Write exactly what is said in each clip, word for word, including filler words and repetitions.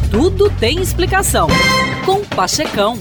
Tudo tem explicação. Com Pachecão.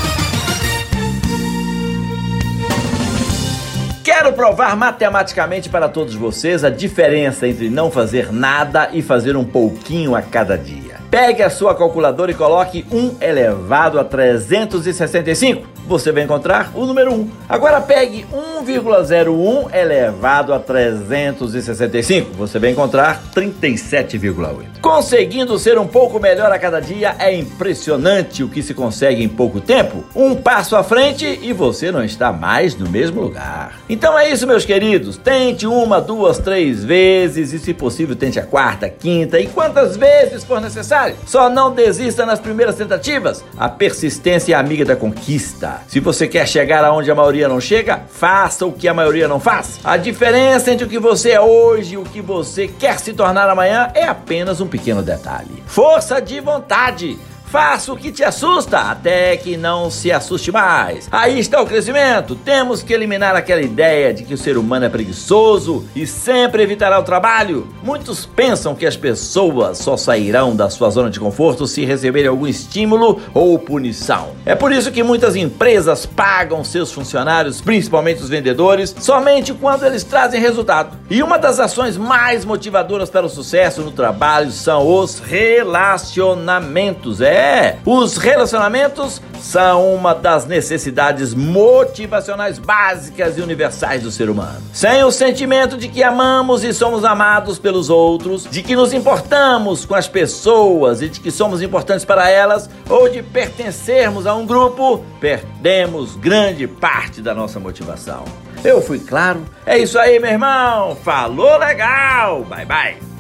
Quero provar matematicamente para todos vocês a diferença entre não fazer nada e fazer um pouquinho a cada dia. Pegue a sua calculadora e coloque um elevado a trezentos e sessenta e cinco. Você vai encontrar o número um. Agora pegue um vírgula zero um elevado a trezentos e sessenta e cinco. Você vai encontrar trinta e sete vírgula oito. Conseguindo ser um pouco melhor a cada dia, é impressionante o que se consegue em pouco tempo. Um passo à frente e você não está mais no mesmo lugar. Então é isso, meus queridos. Tente uma, duas, três vezes e, se possível, tente a quarta, quinta e quantas vezes for necessário. Só não desista nas primeiras tentativas. A persistência é amiga da conquista. Se você quer chegar aonde a maioria não chega, faça o que a maioria não faz. A diferença entre o que você é hoje e o que você quer se tornar amanhã é apenas um pequeno detalhe. Força de vontade. Faça o que te assusta, até que não se assuste mais. Aí está o crescimento. Temos que eliminar aquela ideia de que o ser humano é preguiçoso e sempre evitará o trabalho. Muitos pensam que as pessoas só sairão da sua zona de conforto se receberem algum estímulo ou punição. É por isso que muitas empresas pagam seus funcionários, principalmente os vendedores, somente quando eles trazem resultado. E uma das ações mais motivadoras para o sucesso no trabalho são os relacionamentos. É É, os relacionamentos são uma das necessidades motivacionais básicas e universais do ser humano. Sem o sentimento de que amamos e somos amados pelos outros, de que nos importamos com as pessoas e de que somos importantes para elas, ou de pertencermos a um grupo, perdemos grande parte da nossa motivação. Eu fui claro? É isso aí, meu irmão. Falou legal. Bye, bye.